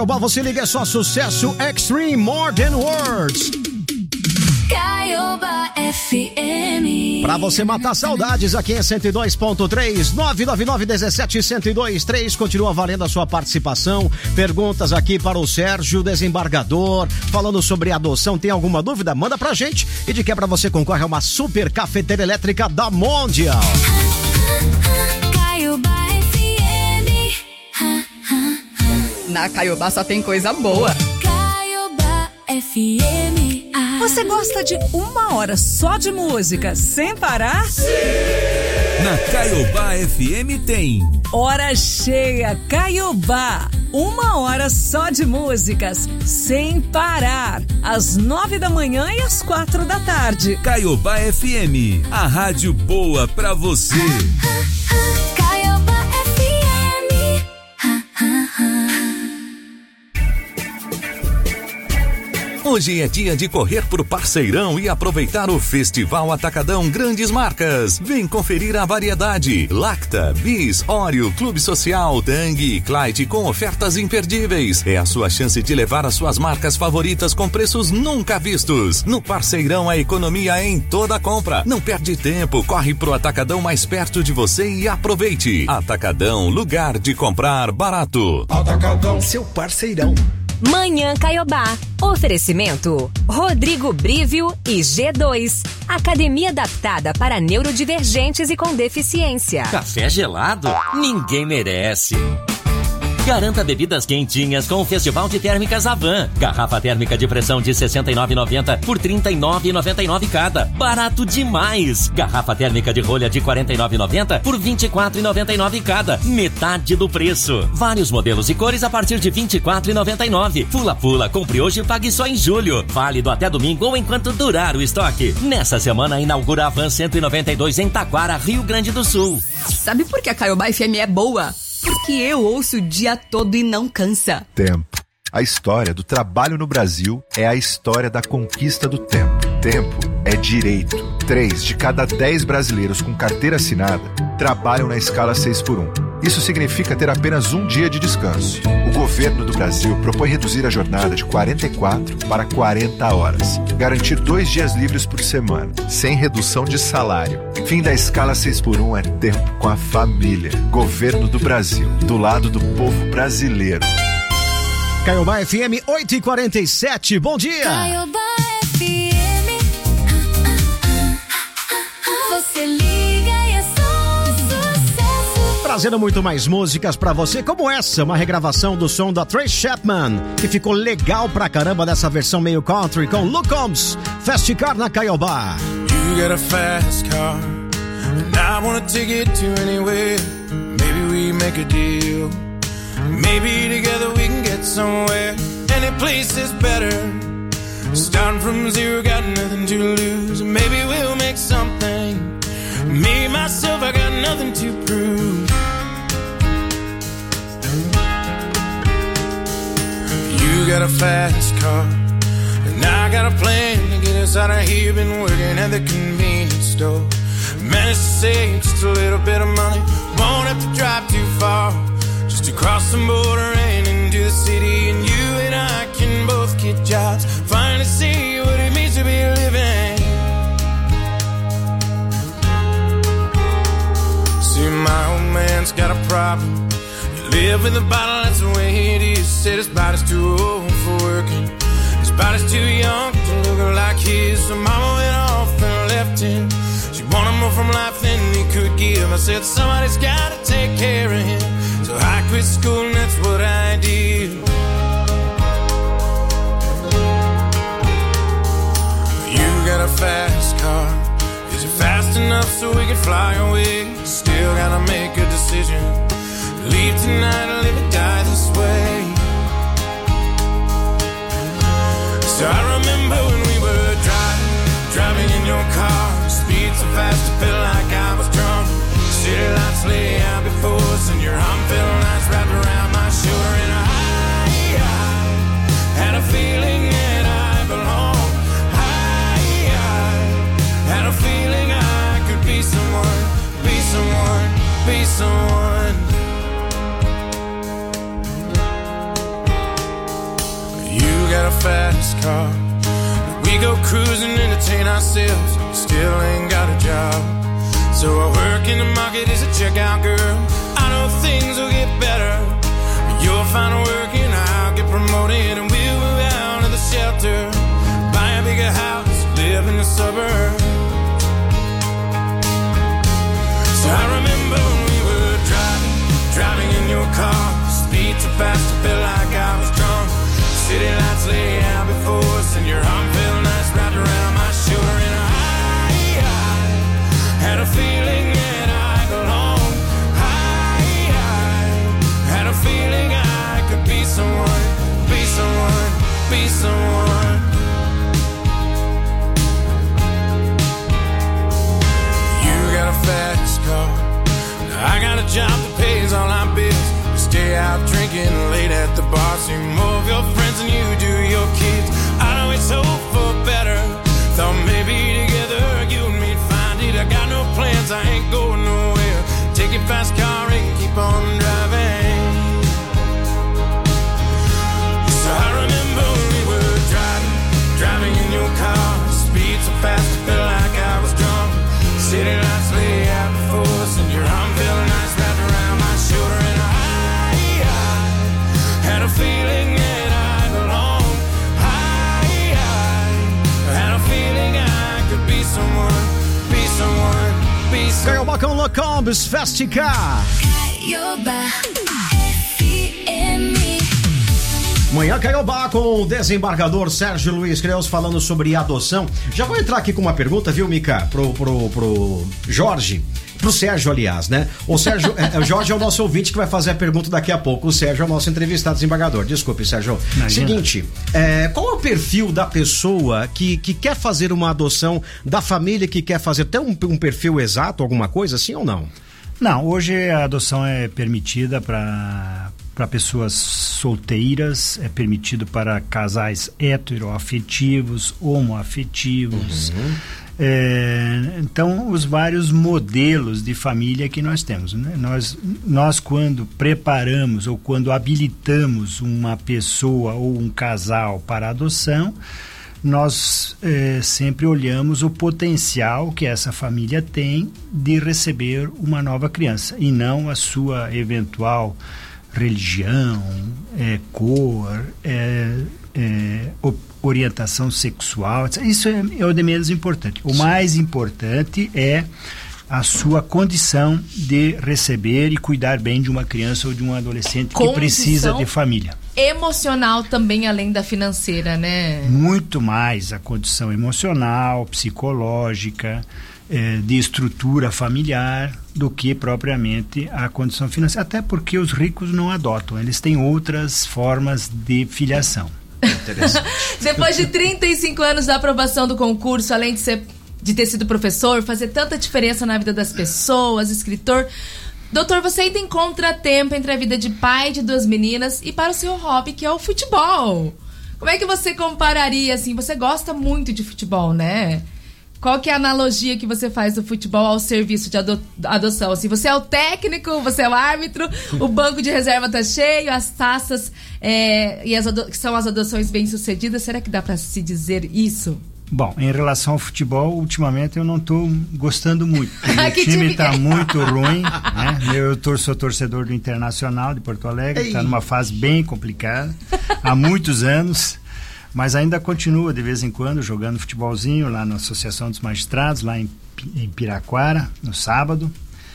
Caiobá, você liga, é só sucesso. Extreme, More Than Words. Caiobá FM. Pra você matar saudades, aqui em 102.3, 999-17-1023. Continua valendo a sua participação. Perguntas aqui para o Sérgio, desembargador, falando sobre adoção. Tem alguma dúvida? Manda pra gente. E de quebra você concorre a uma super cafeteira elétrica da Mondial. Caiobá FM. Na Caiobá só tem coisa boa. Caiobá FM. Você gosta de 1 hora só de música, sem parar? Sim! Na Caiobá FM tem Hora Cheia Caiobá. 1 hora só de músicas, sem parar. Às 9 da manhã e às 4 da tarde. Caiobá FM, a rádio boa pra você. Caiobá FM. Hoje é dia de correr pro Parceirão e aproveitar o Festival Atacadão Grandes Marcas. Vem conferir a variedade. Lacta, Bis, Oreo, Clube Social, Tang e Clyde com ofertas imperdíveis. É a sua chance de levar as suas marcas favoritas com preços nunca vistos. No Parceirão, a economia é em toda compra. Não perde tempo, corre pro Atacadão mais perto de você e aproveite. Atacadão, lugar de comprar barato. Atacadão, seu parceirão. Manhã Caiobá. Oferecimento Rodrigo Brivio e G2. Academia adaptada para neurodivergentes e com deficiência. Café gelado? Ninguém merece. Garanta bebidas quentinhas com o Festival de Térmicas Avan. Garrafa térmica de pressão de R$ 69,90 por R$ 39,99 cada. Barato demais. Garrafa térmica de rolha de R$ 49,90 por R$ 24,99 cada. Metade do preço. Vários modelos e cores a partir de R$ 24,99. Pula, compre hoje e pague só em julho. Válido até domingo ou enquanto durar o estoque. Nessa semana inaugura a Avan 192 em Taquara, Rio Grande do Sul. Sabe por que a Caiobá FM é boa? Porque eu ouço o dia todo e não cansa. Tempo. A história do trabalho no Brasil é a história da conquista do tempo. Tempo é direito. 3 de cada 10 brasileiros com carteira assinada trabalham na escala 6x1. Isso significa ter apenas um dia de descanso. O governo do Brasil propõe reduzir a jornada de 44 para 40 horas. Garantir 2 dias livres por semana, sem redução de salário. Fim da escala 6x1 é tempo com a família. Governo do Brasil, do lado do povo brasileiro. Caiobá FM 8h47, bom dia! Caiobá FM. Você liga e é só sucesso. Trazendo muito mais músicas pra você, como essa, uma regravação do som da Tracy Chapman, que ficou legal pra caramba nessa versão meio country, com Luke Combs, Fast Car na Caiobá. You got a fast car, and I wanna take it to anywhere. Maybe we make a deal. Maybe together we can get somewhere. Any place is better. Starting from zero, got nothing to lose. Maybe we'll make something. Me, myself, I got nothing to prove. You got a fast car, and I got a plan to get us out of here. Been working at the convenience store. Managed to save just a little bit of money. Won't have to drive too far. Just to cross the border and into the city. And you and I can both get jobs. Finally see what it means to be living. See, my old man's got a problem. He live with a bottle, that's the way it is. Said his body's too old for working. His body's too young to look like his. So mama went off and left him. She wanted more from life than he could give. I said somebody's gotta take care of him. So I quit school and that's what I did. You got a fast car. Is it fast enough so we can fly away? Still gotta make a decision. Leave tonight or live or die this way. So I remember when we were driving in your car. Speed so fast it felt like I was drunk. City lights lay out before us, and your arm felt nice wrapped around my shoulder. And I had a feeling that I belonged. I had a feeling I could be someone, be someone, be someone. fast car. We go cruising, entertain ourselves. Still ain't got a job. So I work in the market as a checkout girl. I know things will get better. You'll find work and I'll get promoted, and we'll move out of the shelter, buy a bigger house, live in the suburbs. So I remember when we were driving in your car. Speed too fast, I felt like I was drunk. City lights lay out before us, and your arm felt nice wrapped around my shoulder. And I had a feeling that I belonged. I had a feeling I could be someone, be someone, be someone. You got a fast car, I got a job that pays all our bills. Stay out drinking late at the bar, see more of your friends than you do your kids. I'd always hope for better, thought maybe together you and me'd find it. I got no plans, I ain't going nowhere. Take your fast car and keep on driving. So I remember when we were driving in your car. Speed so fast, I felt like I was drunk. City lights lay out before us, and your arm felt nice wrapped around my shoulder. And I had a feeling that I belonged. I had a feeling I could be someone, be someone, be someone. Caiobá com Locombs, Festica. Caiobá FM. Manhã Caiobá com o desembargador Sérgio Luiz Creus falando sobre adoção. Já vou entrar aqui com uma pergunta, viu, Mica? Pro Jorge. Pro Sérgio, aliás, né? O Sérgio, o Jorge é o nosso ouvinte que vai fazer a pergunta daqui a pouco. O Sérgio é o nosso entrevistado desembargador. Desculpe, Sérgio. Imagina. Seguinte, qual é o perfil da pessoa que quer fazer uma adoção, da família que quer fazer? Tem um perfil exato, alguma coisa assim ou não? Não, hoje a adoção é permitida para pessoas solteiras, é permitido para casais heteroafetivos, homoafetivos. Então, os vários modelos de família que nós temos, né? Nós quando preparamos ou quando habilitamos uma pessoa ou um casal para adoção, nós sempre olhamos o potencial que essa família tem de receber uma nova criança e não a sua eventual religião, cor, orientação sexual. Isso é o de menos importante. O mais importante é a sua condição de receber e cuidar bem de uma criança ou de um adolescente que precisa de família. Emocional também, além da financeira, né? Muito mais a condição emocional, psicológica, de estrutura familiar, do que propriamente a condição financeira. Até porque os ricos não adotam, eles têm outras formas de filiação. Depois de 35 anos da aprovação do concurso, além de ter sido professor, fazer tanta diferença na vida das pessoas, escritor, doutor, você ainda encontra tempo entre a vida de pai de 2 meninas e para o seu hobby, que é o futebol. Como é que você compararia, assim, você gosta muito de futebol, né? Qual que é a analogia que você faz do futebol ao serviço de adoção? Assim, você é o técnico, você é o árbitro, o banco de reserva tá cheio, as taças que são as adoções bem-sucedidas. Será que dá para se dizer isso? Bom, em relação ao futebol, ultimamente eu não estou gostando muito. O time está muito ruim, né? Eu sou torcedor do Internacional de Porto Alegre, está numa fase bem complicada, há muitos anos. Mas ainda continua de vez em quando jogando futebolzinho lá na Associação dos Magistrados, lá em Piraquara, no sábado.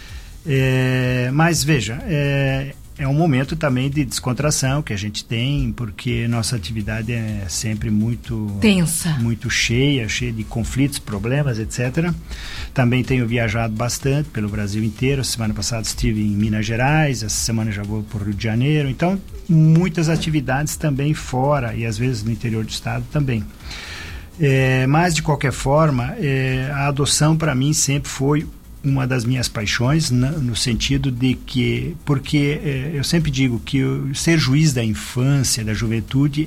Mas veja, é um momento também de descontração que a gente tem, porque nossa atividade é sempre muito tensa, muito cheia de conflitos, problemas, etc. Também tenho viajado bastante pelo Brasil inteiro. Semana passada estive em Minas Gerais, essa semana já vou para o Rio de Janeiro. Então, muitas atividades também fora e às vezes no interior do estado também. Mas de qualquer forma, a adoção para mim sempre foi uma das minhas paixões, no sentido de que, porque eu sempre digo que ser juiz da infância, da juventude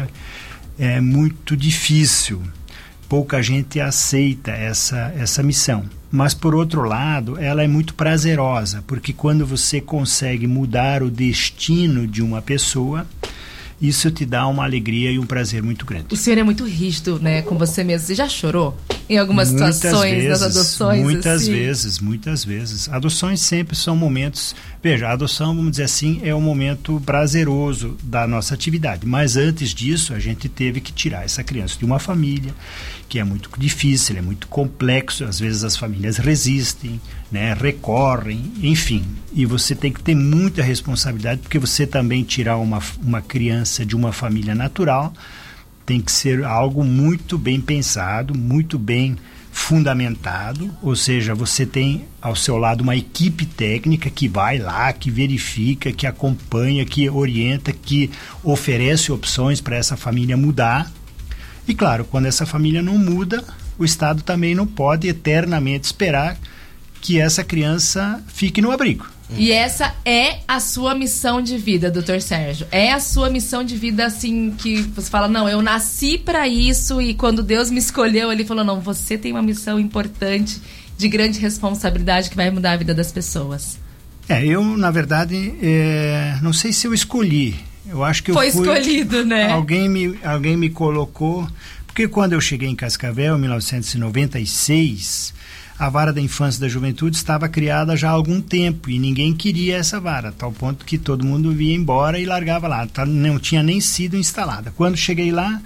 é muito difícil, pouca gente aceita essa missão. Mas, por outro lado, ela é muito prazerosa, porque quando você consegue mudar o destino de uma pessoa, isso te dá uma alegria e um prazer muito grande. O senhor é muito rígido, né, com você mesmo. Você já chorou em algumas situações das adoções? Muitas vezes. Adoções sempre ssão momentos... Veja, a adoção, vamos dizer assim, é um momento prazeroso da nossa atividade. Mas antes disso, a gente teve que tirar essa criança de uma família, que é muito difícil, é muito complexo. Às vezes as famílias resistem, né, recorrem, enfim. E você tem que ter muita responsabilidade, porque você também tirar uma criança de uma família natural tem que ser algo muito bem pensado, muito bem fundamentado, ou seja, você tem ao seu lado uma equipe técnica que vai lá, que verifica, que acompanha, que orienta, que oferece opções para essa família mudar. E claro, quando essa família não muda, o Estado também não pode eternamente esperar que essa criança fique no abrigo. E essa é a sua missão de vida, doutor Sérgio. É a sua missão de vida, assim, que você fala, não, eu nasci para isso, e quando Deus me escolheu, ele falou, não, você tem uma missão importante, de grande responsabilidade, que vai mudar a vida das pessoas. Eu, na verdade, não sei se eu escolhi. Eu acho que foi escolhido, né? Alguém me colocou, porque quando eu cheguei em Cascavel, em 1996... a vara da infância e da juventude estava criada já há algum tempo e ninguém queria essa vara, a tal ponto que todo mundo ia embora e largava lá, não tinha nem sido instalada. Quando cheguei lá,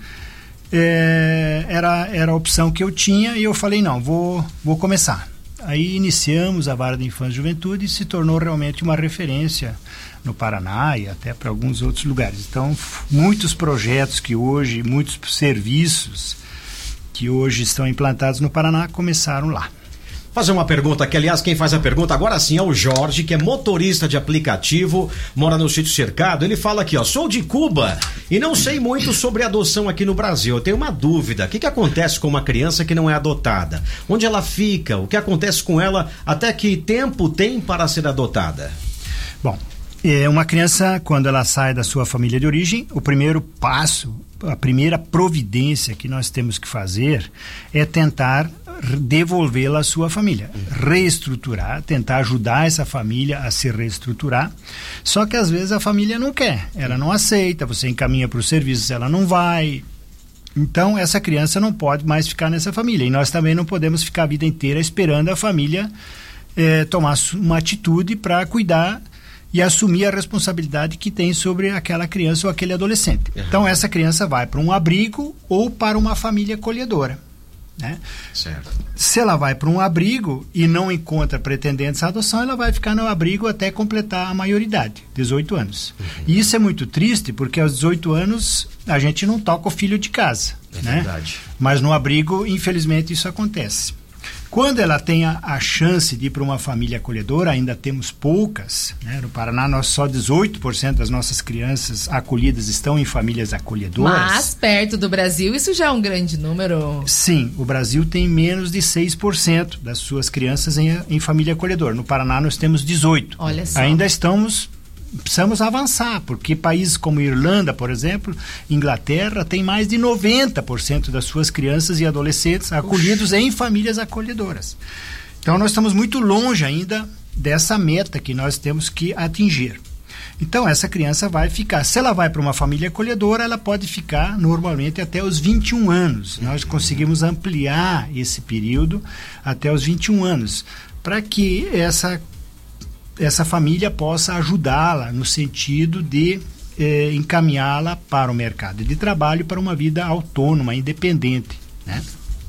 era a opção que eu tinha e eu falei, não, vou começar. Aí iniciamos a vara da infância e juventude e se tornou realmente uma referência no Paraná e até para alguns outros lugares. Então, muitos projetos muitos serviços que hoje estão implantados no Paraná começaram lá. Fazer uma pergunta aqui, aliás, quem faz a pergunta agora sim é o Jorge, que é motorista de aplicativo, mora no Sítio Cercado. Ele fala aqui, sou de Cuba e não sei muito sobre adoção aqui no Brasil. Eu tenho uma dúvida, o que acontece com uma criança que não é adotada? Onde ela fica? O que acontece com ela? Até que tempo tem para ser adotada? Bom, uma criança, quando ela sai da sua família de origem, o primeiro passo, a primeira providência que nós temos que fazer é tentar devolvê-la à sua família, reestruturar, tentar ajudar essa família a se reestruturar. Só que às vezes a família não quer, ela não aceita, você encaminha para os serviços, ela não vai. Então essa criança não pode mais ficar nessa família e nós também não podemos ficar a vida inteira esperando a família tomar uma atitude para cuidar e assumir a responsabilidade que tem sobre aquela criança ou aquele adolescente. Então essa criança vai para um abrigo ou para uma família acolhedora, né? Certo. Se ela vai para um abrigo e não encontra pretendentes à adoção, ela vai ficar no abrigo até completar a maioridade, 18 anos. E isso é muito triste, porque aos 18 anos a gente não toca o filho de casa, né? Verdade. Mas no abrigo, infelizmente, isso acontece. Quando ela tem a chance de ir para uma família acolhedora, ainda temos poucas, né? No Paraná, nós só 18% das nossas crianças acolhidas estão em famílias acolhedoras. Mas perto do Brasil, isso já é um grande número. Sim, o Brasil tem menos de 6% das suas crianças em família acolhedora. No Paraná, nós temos 18%. Olha só. Ainda precisamos avançar, porque países como Irlanda, por exemplo, Inglaterra, tem mais de 90% das suas crianças e adolescentes acolhidos em famílias acolhedoras. Então nós estamos muito longe ainda dessa meta que nós temos que atingir. Então essa criança vai ficar, se ela vai para uma família acolhedora, ela pode ficar normalmente até os 21 anos. Nós conseguimos ampliar esse período até os 21 anos, para que essa família possa ajudá-la no sentido de encaminhá-la para o mercado de trabalho, para uma vida autônoma, independente, né?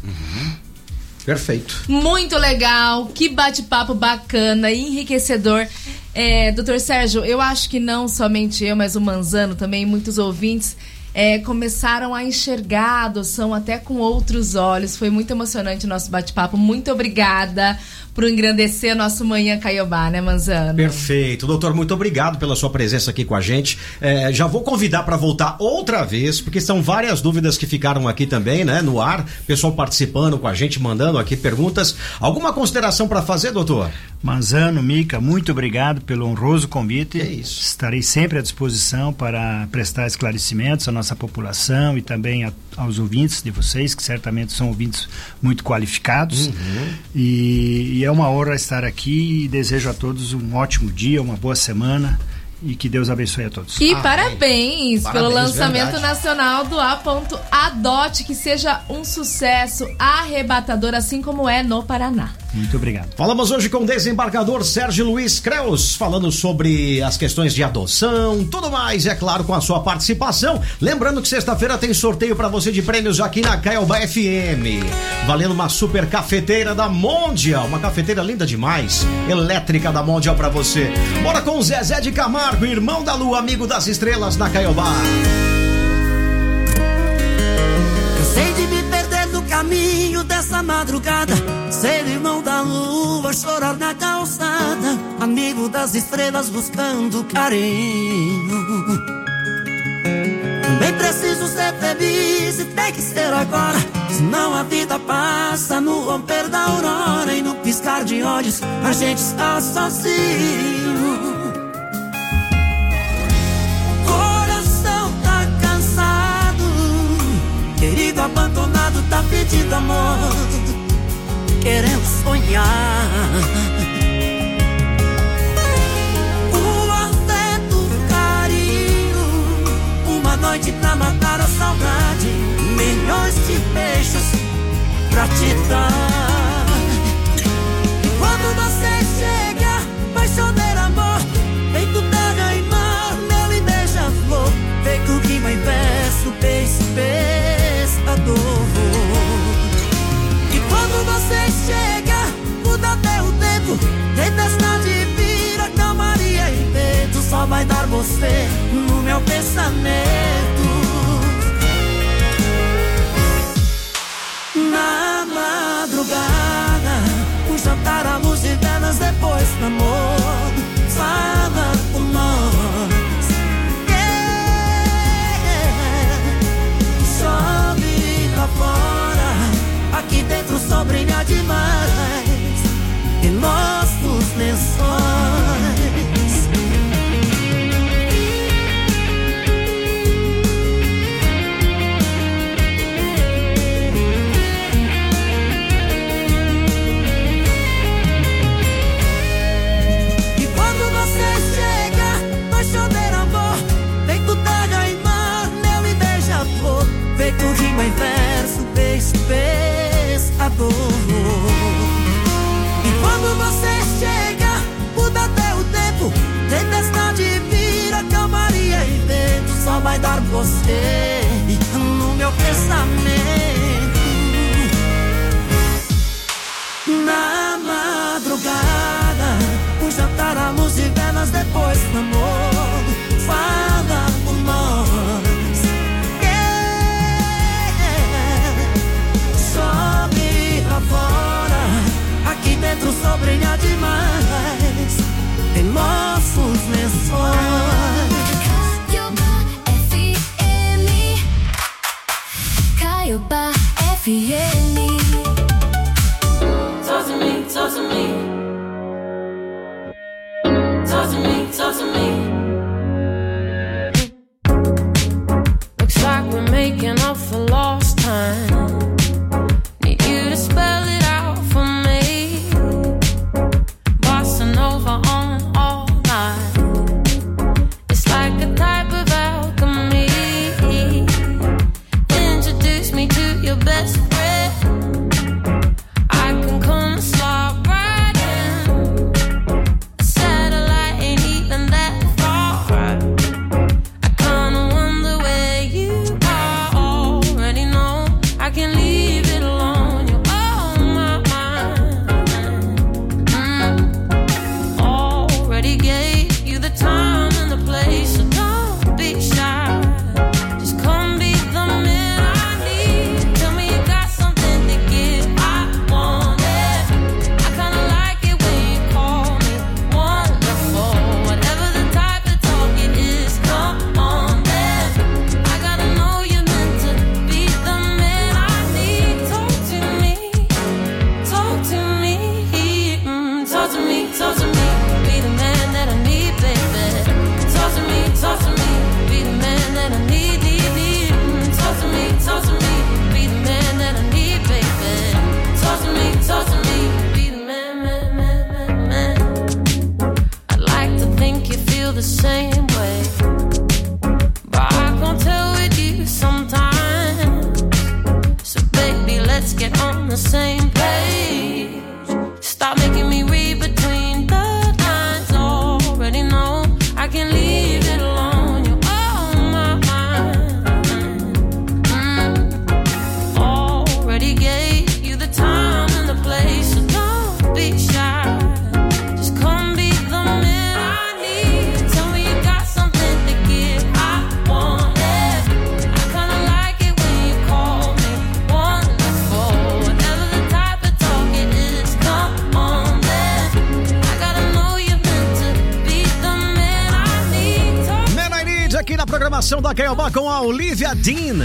Perfeito. Muito legal, que bate-papo bacana, enriquecedor. Doutor Sérgio, eu acho que não somente eu, mas o Manzano também, muitos ouvintes começaram a enxergar a adoção até com outros olhos. Foi muito emocionante o nosso bate-papo. Muito obrigada por engrandecer nosso Manhã Caiobá, né, Manzano? Perfeito. Doutor, muito obrigado pela sua presença aqui com a gente. Já vou convidar para voltar outra vez, porque são várias dúvidas que ficaram aqui também, né, no ar. Pessoal participando com a gente, mandando aqui perguntas. Alguma consideração para fazer, doutor? Manzano, Mica, muito obrigado pelo honroso convite. É isso. Estarei sempre à disposição para prestar esclarecimentos à nossa população e também aos ouvintes de vocês, que certamente são ouvintes muito qualificados. E é uma honra estar aqui e desejo a todos um ótimo dia, uma boa semana e que Deus abençoe a todos. E parabéns pelo lançamento verdade. nacional do A.Adote, que seja um sucesso arrebatador, assim como é no Paraná. Muito obrigado. Falamos hoje com o desembargador Sérgio Luiz Creus, falando sobre as questões de adoção, tudo mais, é claro, com a sua participação. Lembrando que sexta-feira tem sorteio para você de prêmios aqui na Caiobá FM, valendo uma super cafeteira da Mondial, uma cafeteira linda demais, elétrica da Mondial para você. Bora com o Zezé de Camargo, irmão da lua, amigo das estrelas na Caiobá. Cansei de me perder no caminho dessa madrugada, ser irmão da lua, chorar na calçada, amigo das estrelas buscando carinho. Também preciso ser feliz e tem que ser agora, senão a vida passa no romper da aurora e no piscar de olhos a gente está sozinho. Coração tá cansado, querido abandonado tá pedindo amor, querendo sonhar. O afeto, o carinho, uma noite pra matar a saudade, milhões de beijos pra te dar. E quando você chega, vai chover amor, feito terra e mar, mel e beija-flor, feito rima e verso, beijo, pescador. E quando você chega, muda até o tempo, tempestade vira calmaria e medo, só vai dar você no meu pensamento. Na madrugada, o jantar à luz de velas, depois do amor, fala com nós. Chove lá fora, aqui dentro o sol brilha demais, e nossos lençóis. Feito rima em verso, beijo, pescador. E quando você chega, muda até o tempo, tempestade vira calmaria e vento, só vai dar você no meu pensamento. Na madrugada, o jantar à luz de velas, depois do amor, fala por nós. Fora, aqui dentro o sol brilha demais, em nossos lençóis. Caiobá FM. Talk to me, talk to me. Talk to me, talk to me. Looks like we're making up for lost time. Need you to spell it out for me. Bossa Nova on all night. It's like a type of alchemy. Introduce me to your best friend. same page. Stop making me read between the lines. Already know I can leave it alone. You're on my mind. Already gave you the time and the place, so don't be shy. Just come be the man I need. Tell me you got something to give. I want it. I kinda like it when you call me wonderful. Whenever the type of talk it is, come on then. I gotta know you're meant to be the man I need. Man I Need aqui na programação da Caiobá com a Olivia Dean.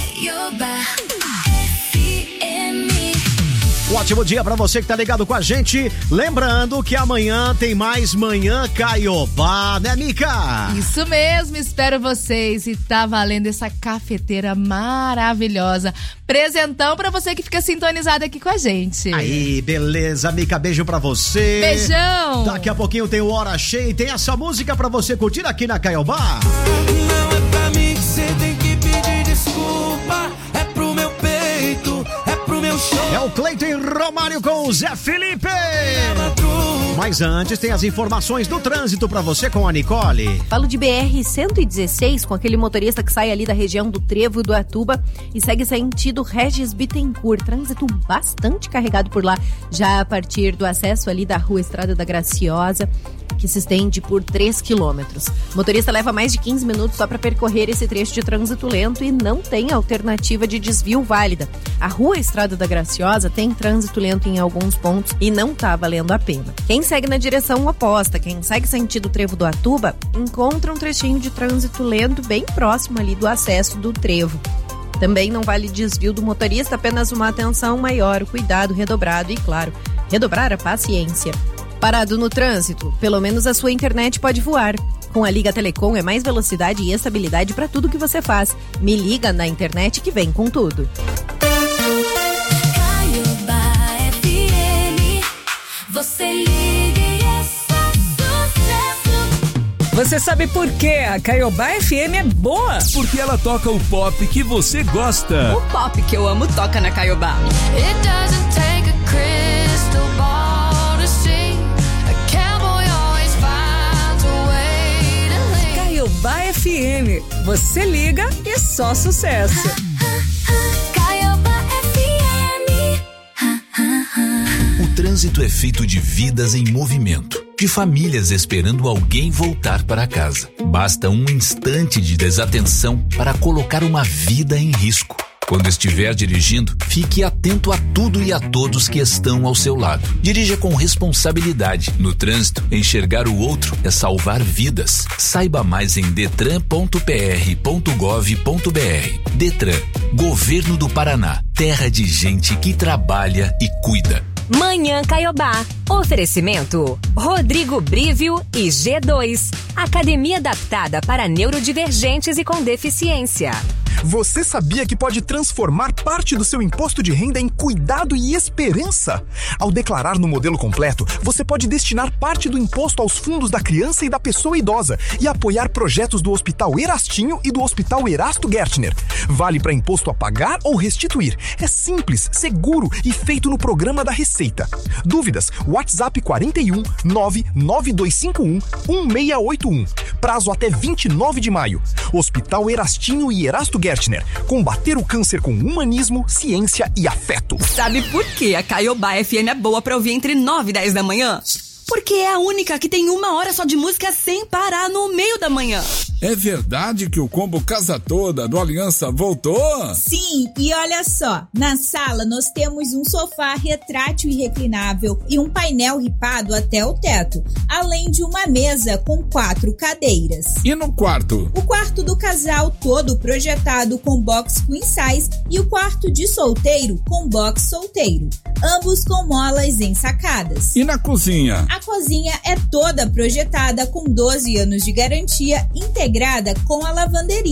Um ótimo dia pra você que tá ligado com a gente. Lembrando que amanhã tem mais Manhã Caiobá, né, Mica? Isso mesmo, espero vocês. E tá valendo essa cafeteira maravilhosa. Presentão pra você que fica sintonizado aqui com a gente. Aí, beleza, Mica, beijo pra você. Beijão. Daqui a pouquinho tem o Hora Cheia e tem essa música pra você curtir aqui na Caiobá. Não é pra mim que você tem que pedir desculpa. É pro meu peito, é pro meu show. É o Cleiton e Romário com o Zé Felipe. Mas antes tem as informações do trânsito pra você com a Nicole. Falo de BR-116 com aquele motorista que sai ali da região do Trevo do Atuba e segue sentido Regis Bittencourt. Trânsito bastante carregado por lá, já a partir do acesso ali da Rua Estrada da Graciosa, que se estende por 3 quilômetros. O motorista leva mais de 15 minutos só para percorrer esse trecho de trânsito lento e não tem alternativa de desvio válida. A Rua Estrada da Graciosa tem trânsito lento em alguns pontos e não tá valendo a pena. Quem segue na direção oposta, quem segue sentido Trevo do Atuba, encontra um trechinho de trânsito lento bem próximo ali do acesso do Trevo. Também não vale desvio do motorista, apenas uma atenção maior, o cuidado redobrado e, claro, redobrar a paciência. Parado no trânsito, pelo menos a sua internet pode voar. Com a Liga Telecom é mais velocidade e estabilidade para tudo que você faz. Me liga na internet que vem com tudo. Caiobá FM, você liga e é só sucesso. Você sabe por que a Caiobá FM é boa? Porque ela toca o pop que você gosta. O pop que eu amo toca na Caiobá. It doesn't take a crystal ball to see. A cowboy always finds a way to leave. Caiobá FM. Você liga e só sucesso. Caiobá FM. O trânsito é feito de vidas em movimento, de famílias esperando alguém voltar para casa. Basta um instante de desatenção para colocar uma vida em risco. Quando estiver dirigindo, fique atento a tudo e a todos que estão ao seu lado. Dirija com responsabilidade. No trânsito, enxergar o outro é salvar vidas. Saiba mais em detran.pr.gov.br. Detran, Governo do Paraná. Terra de gente que trabalha e cuida. Manhã Caiobá. Oferecimento Rodrigo Brívio e G2. Academia adaptada para neurodivergentes e com deficiência. Você sabia que pode transformar parte do seu imposto de renda em cuidado e esperança? Ao declarar no modelo completo, você pode destinar parte do imposto aos fundos da criança e da pessoa idosa e apoiar projetos do Hospital Erastinho e do Hospital Erasto Gertner. Vale para imposto a pagar ou restituir. É simples, seguro e feito no programa da Receita. Dúvidas? WhatsApp 41 99251 1681. Prazo até 29 de maio. Hospital Erastinho e Erasto Gertner. Combater o câncer com humanismo, ciência e afeto. Sabe por que a Caiobá FM é boa pra ouvir entre 9 e 10 da manhã? Porque é a única que tem 1 hora só de música sem parar no meio da manhã. É verdade que o combo Casa Toda do Aliança voltou? Sim, e olha só, na sala nós temos um sofá retrátil e reclinável e um painel ripado até o teto, além de uma mesa com 4 cadeiras. E no quarto? O quarto do casal todo projetado com box queen size e o quarto de solteiro com box solteiro, ambos com molas ensacadas. E na cozinha? A cozinha é toda projetada com 12 anos de garantia integrada com a lavanderia.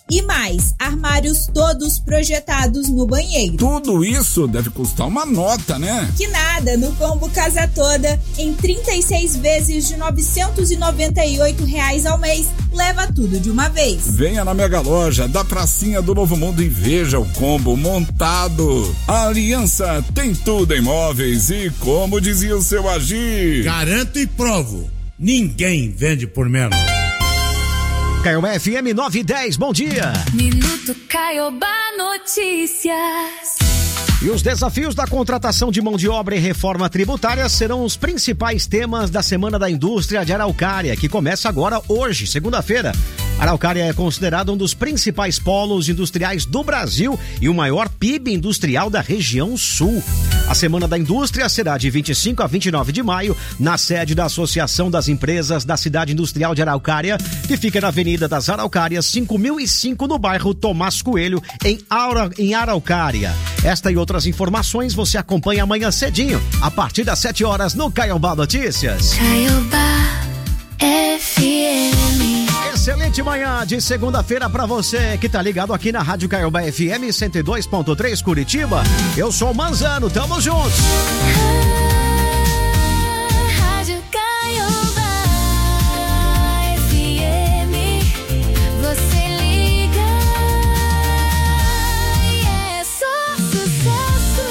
E mais, armários todos projetados no banheiro. Tudo isso deve custar uma nota, né? Que nada, no combo Casa Toda, em 36 vezes de R$ 998 ao mês, leva tudo de uma vez. Venha na Mega Loja da Pracinha do Novo Mundo e veja o combo montado. A Aliança tem tudo em móveis e, como dizia o seu Agir, garanto e provo, ninguém vende por menos. Caiobá FM 910, bom dia. Minuto Caiobá Notícias. E os desafios da contratação de mão de obra e reforma tributária serão os principais temas da Semana da Indústria de Araucária, que começa agora hoje, segunda-feira. Araucária é considerado um dos principais polos industriais do Brasil e o maior PIB industrial da região sul. A Semana da Indústria será de 25 a 29 de maio, na sede da Associação das Empresas da Cidade Industrial de Araucária, que fica na Avenida das Araucárias, 5005, no bairro Tomás Coelho, em Araucária. Esta e outras informações você acompanha amanhã cedinho, a partir das 7 horas no Caiobá Notícias. Caiobá FM. Excelente manhã de segunda-feira pra você que tá ligado aqui na Rádio Caiobá FM 102.3 Curitiba. Eu sou o Manzano, tamo juntos. Rádio Caiobá FM, você liga e é só sucesso.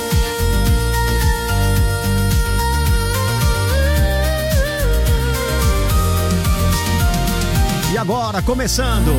E agora, começando.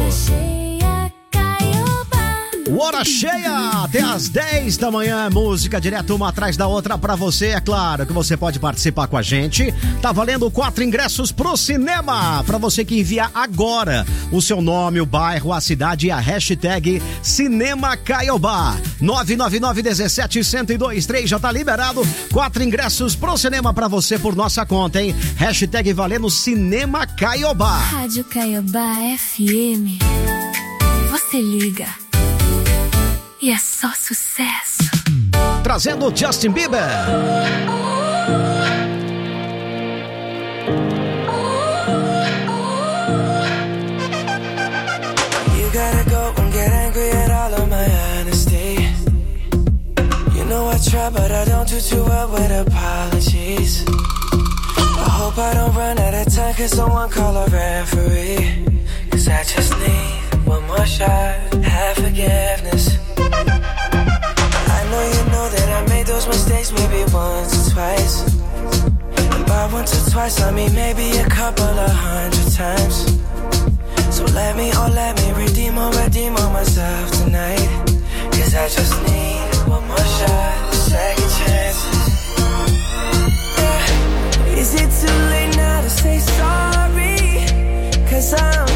Hora cheia, até às 10 da manhã, música direto uma atrás da outra pra você. É claro que você pode participar com a gente. Tá valendo 4 ingressos pro cinema, pra você que enviar agora o seu nome, o bairro, a cidade e a hashtag Cinema Caiobá. 999-17-1023, já tá liberado. 4 ingressos pro cinema pra você por nossa conta, hein? Hashtag valendo Cinema Caiobá. Rádio Caiobá FM, você liga e é só sucesso. Trazendo Justin Bieber. You gotta go and get angry at all of my honesty. You know I try but I don't do too well with apologies. I hope I don't run out of time, cause someone call a referee. Cause I just need one more shot, have forgiveness. I know you know that I made those mistakes maybe once or twice. And by once or twice I mean maybe a couple of 100 times. So let me redeem or myself tonight. Cause I just need one more shot, second chances. Yeah. Is it too late now to say sorry? Cause I'm